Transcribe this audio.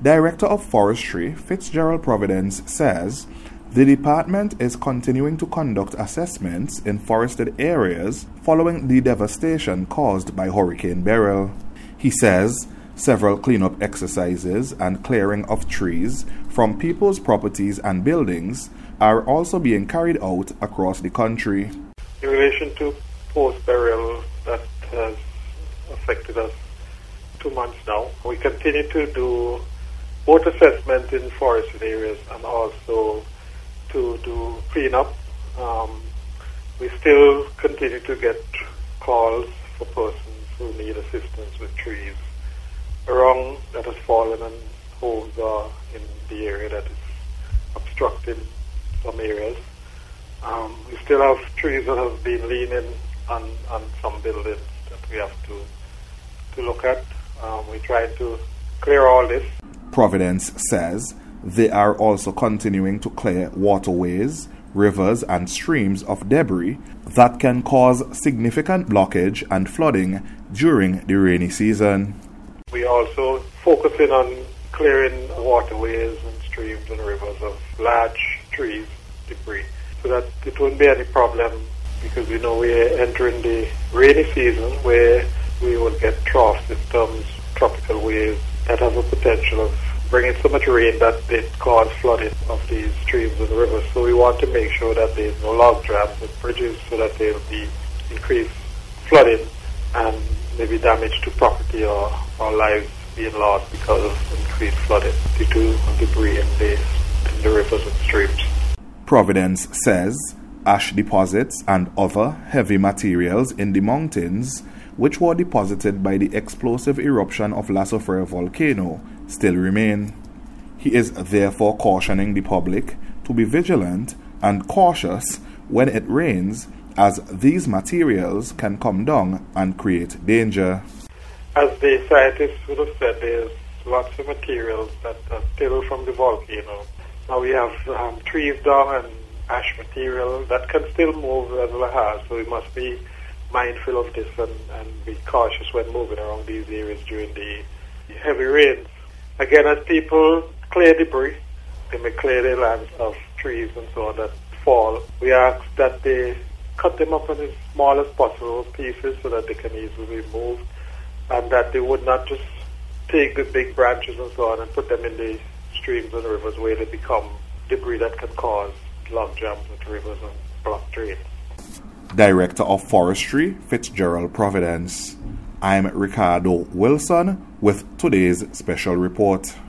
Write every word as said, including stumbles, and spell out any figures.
Director of Forestry, Fitzgerald Providence, says the department is continuing to conduct assessments in forested areas following the devastation caused by Hurricane Beryl. He says several cleanup exercises and clearing of trees from people's properties and buildings are also being carried out across the country. In relation to post-burial that has affected us two months now, we continue to do both assessment in forested areas and also to do cleanup. Um, we still continue to get calls for persons who need assistance with trees around that has fallen and holes are in the area that is obstructing some areas. Um, we still have trees that have been leaning on, on some buildings that we have to to look at. Um, we try to clear all this. Providence says they are also continuing to clear waterways, rivers and streams of debris that can cause significant blockage and flooding during the rainy season. We also focusing on clearing waterways and streams and rivers of large trees, debris, so that it won't be any problem, because we know we're entering the rainy season where we will get trough systems, tropical waves that have a potential of bringing so much rain that it cause flooding of these streams and rivers. So we want to make sure that there's no log jams and bridges, so that there will be increased flooding and maybe damage to property or, or lives being lost because of increased flooding due to debris in the, in the rivers and streams. Providence says ash deposits and other heavy materials in the mountains, which were deposited by the explosive eruption of La Soufrière volcano, still remain. He is therefore cautioning the public to be vigilant and cautious when it rains, as these materials can come down and create danger. As the scientists would have said, there's lots of materials that are still from the volcano. Now we have um, trees down and ash material that can still move as well as, so we must be mindful of this and, and be cautious when moving around these areas during the heavy rains. Again, as people clear debris, they may clear their lands of trees and so on that fall. We ask that they cut them up in as small as possible pieces so that they can easily be moved, and that they would not just take the big branches and so on and put them in the streams and rivers where they become debris that can cause log jams with rivers and block drains. Director of Forestry, Fitzgerald Providence. I'm Ricardo Wilson with today's special report.